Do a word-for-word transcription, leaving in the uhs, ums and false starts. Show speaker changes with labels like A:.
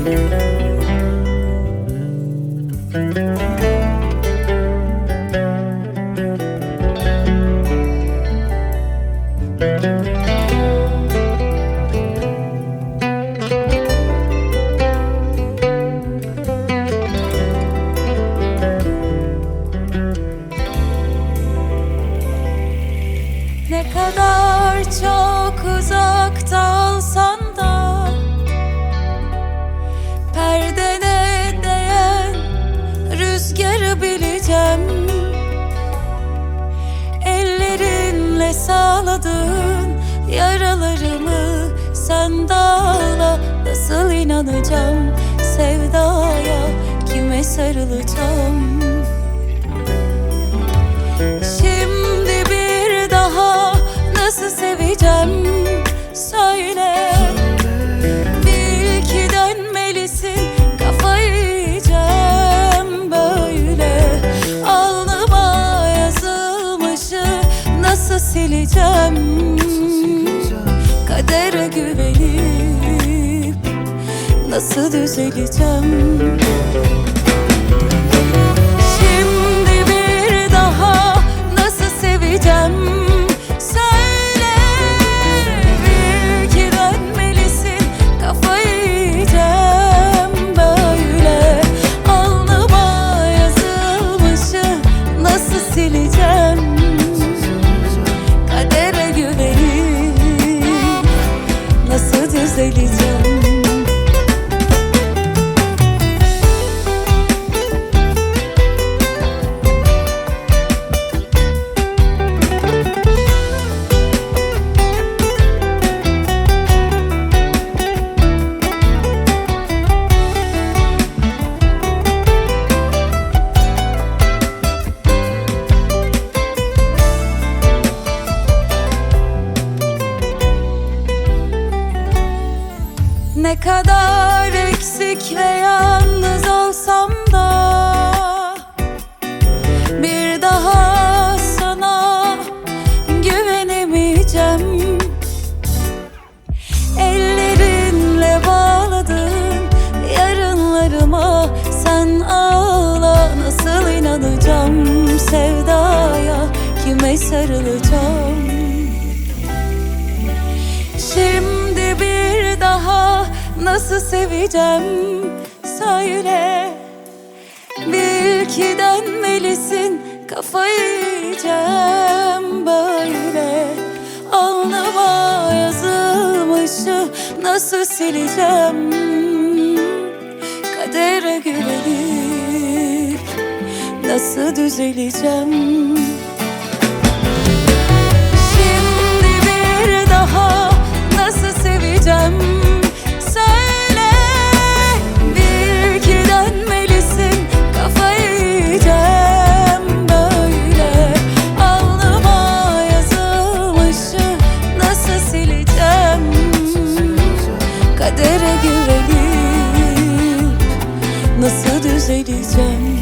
A: Ne kadar çok uzakta olsan da perdene değen rüzgarı bileceğim. Ellerinle sağladığın yaralarımı sen dağla. Nasıl inanacağım sevdaya, kime sarılacağım? Şimdi bir daha nasıl seveceğim söyle. Bil ki dönmelisin, kafayı yiyeceğim böyle. Alnıma yazılmışı nasıl sileceğim? Kadere güvenip nasıl düzeleceğim? Şimdi bir daha nasıl seveceğim söyle. Bil ki dönmelisin, kafayı yiyeceğim böyle. Alnıma yazılmışı nasıl sileceğim? Kadere güvenip nasıl düzeleceğim? Ne kadar eksik ve yalnız olsam da bir daha sana güvenemeyeceğim. Ellerinle bağladın yarınlarıma sen ağla. Nasıl inanacağım sevdaya, kime sarılacağım? Şimdi bir daha nasıl seveceğim söyle. Bil ki dönmelisin, kafayı yiyeceğim böyle. Alnıma yazılmışı nasıl sileceğim? Kadere güvenip nasıl düzeleceğim? Şimdi bir daha nasıl seveceğim söyle. Bil ki dönmelisin, kafayı yiyeceğim böyle. Alnıma yazılmışı nasıl sileceğim? Kadere güvenip nasıl düzeleceğim?